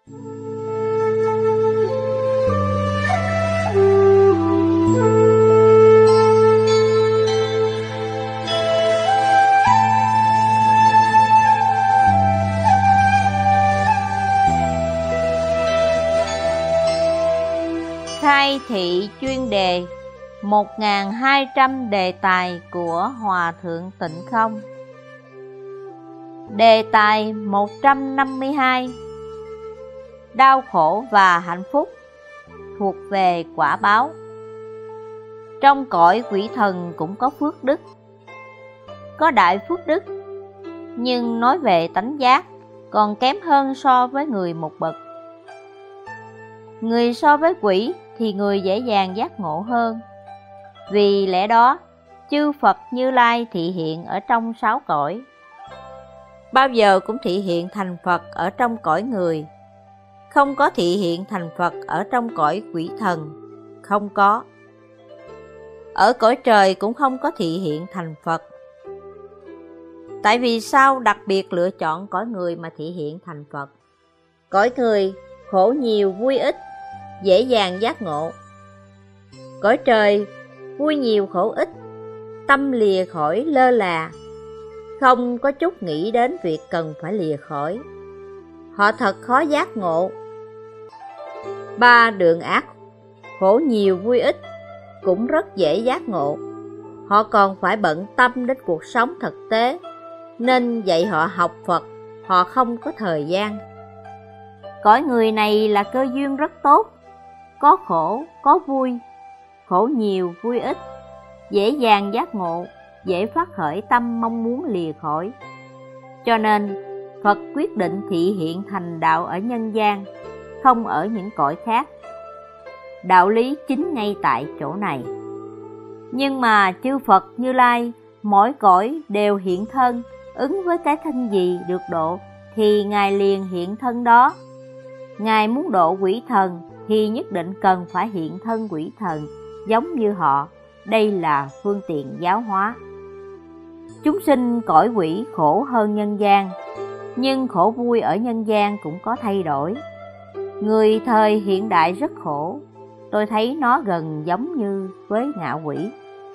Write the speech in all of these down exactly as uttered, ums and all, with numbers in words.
Khai thị chuyên đề một nghìn hai trăm đề tài của Hòa Thượng Tịnh Không. Đề tài một trăm năm mươi hai. Đau khổ và hạnh phúc thuộc về quả báo. Trong cõi quỷ thần cũng có phước đức, có đại phước đức, nhưng nói về tánh giác còn kém hơn so với người một bậc. Người so với quỷ thì người dễ dàng giác ngộ hơn. Vì lẽ đó, chư Phật Như Lai thị hiện ở trong sáu cõi, bao giờ cũng thị hiện thành Phật ở trong cõi người. Không có thị hiện thành Phật ở trong cõi quỷ thần, không có. Ở cõi trời cũng không có thị hiện thành Phật. Tại vì sao đặc biệt lựa chọn cõi người mà thị hiện thành Phật? Cõi người khổ nhiều vui ít, dễ dàng giác ngộ. Cõi trời vui nhiều khổ ít, tâm lìa khỏi lơ là, không có chút nghĩ đến việc cần phải lìa khỏi. Họ thật khó giác ngộ. Ba đường ác, khổ nhiều vui ít, cũng rất dễ giác ngộ. Họ còn phải bận tâm đến cuộc sống thực tế, nên dạy họ học Phật, họ không có thời gian. Cõi người này là cơ duyên rất tốt, có khổ, có vui, khổ nhiều, vui ít, dễ dàng giác ngộ, dễ phát khởi tâm mong muốn lìa khỏi. Cho nên, Phật quyết định thị hiện thành đạo ở nhân gian, không ở những cõi khác. Đạo lý chính ngay tại chỗ này. Nhưng mà chư Phật Như Lai, mỗi cõi đều hiện thân, ứng với cái thân gì được độ, thì Ngài liền hiện thân đó. Ngài muốn độ quỷ thần, thì nhất định cần phải hiện thân quỷ thần, giống như họ. Đây là phương tiện giáo hóa. Chúng sinh cõi quỷ khổ hơn nhân gian, nhưng khổ vui ở nhân gian cũng có thay đổi. Người thời hiện đại rất khổ, tôi thấy nó gần giống như với ngạ quỷ.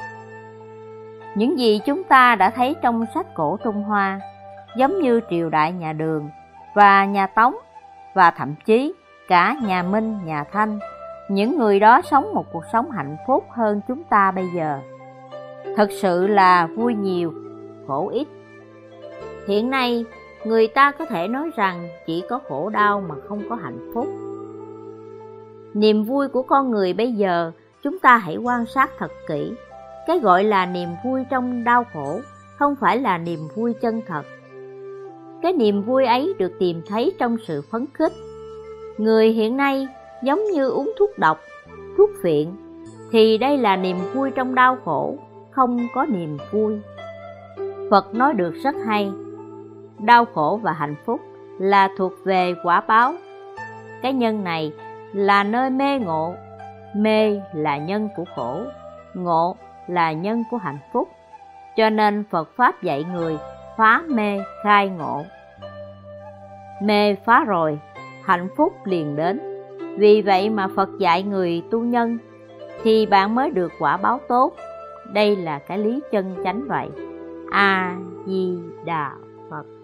Những gì chúng ta đã thấy trong sách cổ Trung Hoa, giống như triều đại nhà Đường và nhà Tống, và thậm chí cả nhà Minh, nhà Thanh, những người đó sống một cuộc sống hạnh phúc hơn chúng ta bây giờ. Thật sự là vui nhiều, khổ ít. Hiện nay, người ta có thể nói rằng chỉ có khổ đau mà không có hạnh phúc. Niềm vui của con người bây giờ, chúng ta hãy quan sát thật kỹ. Cái gọi là niềm vui trong đau khổ không phải là niềm vui chân thật. Cái niềm vui ấy được tìm thấy trong sự phấn khích. Người hiện nay giống như uống thuốc độc, thuốc phiện, thì đây là niềm vui trong đau khổ, không có niềm vui. Phật nói được rất hay. Đau khổ và hạnh phúc là thuộc về quả báo. Cái nhân này là nơi mê ngộ. Mê là nhân của khổ, ngộ là nhân của hạnh phúc. Cho nên Phật Pháp dạy người phá mê khai ngộ. Mê phá rồi, hạnh phúc liền đến. Vì vậy mà Phật dạy người tu nhân, thì bạn mới được quả báo tốt. Đây là cái lý chân chánh vậy. A Di Đà Phật.